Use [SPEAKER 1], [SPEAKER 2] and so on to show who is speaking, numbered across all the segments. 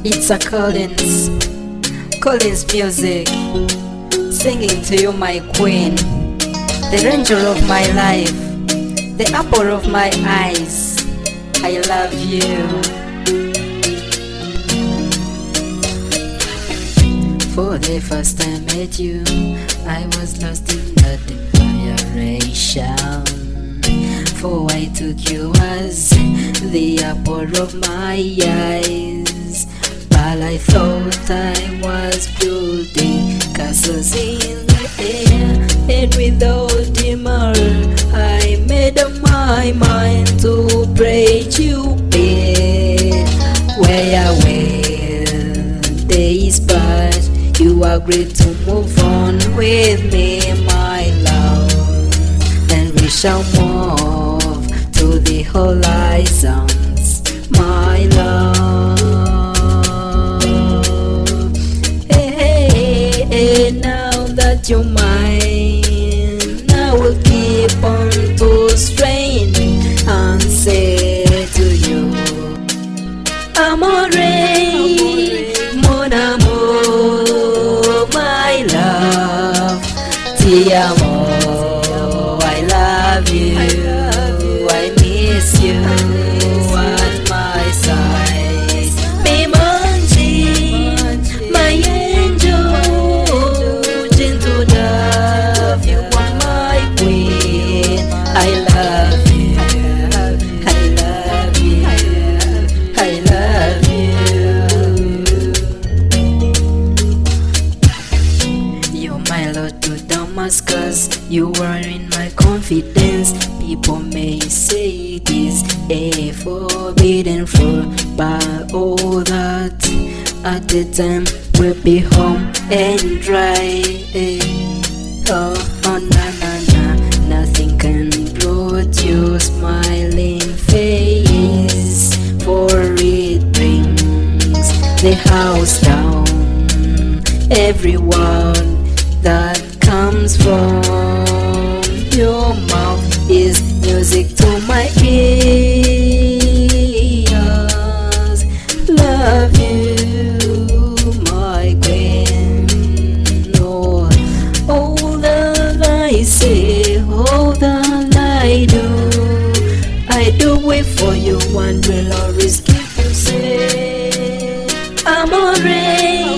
[SPEAKER 1] It's a Collins music, singing to you, my queen, the ranger of my life, the apple of my eyes. I love you. For the first time I met you, I was lost in the admiration. For I took you as the apple of my eyes. But I thought I was building castles in the air, and without demur I made up my mind to pray you back. Where days pass, you agreed to move on with me, my love, and we shall move to the horizons, my love. Hey, now that you're mine, I will keep on to strain and say to you, amore, mon amour, my love, ti amo, I love you, I miss you at my side. Mi manji, my angel, gentle dove, you are my queen. I love you, I love you, I love you. You're my Lord to Damascus, you are in my confidence. People may say it is a forbidden fruit, but all that at the time will be home and dry. Oh, oh, na na na, nothing can produce smiling face, for it brings the house down. Everyone that comes from your mouth is music to my ears. Love you, my queen. Oh, all that I say, all that I do it for you and will always keep you safe. Amore,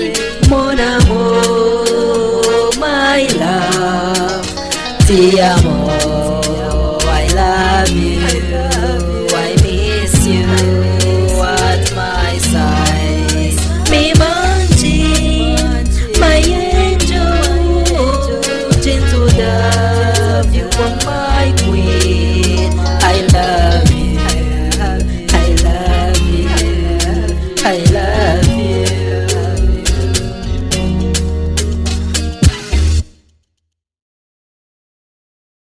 [SPEAKER 1] mon amour, my love, ti amo.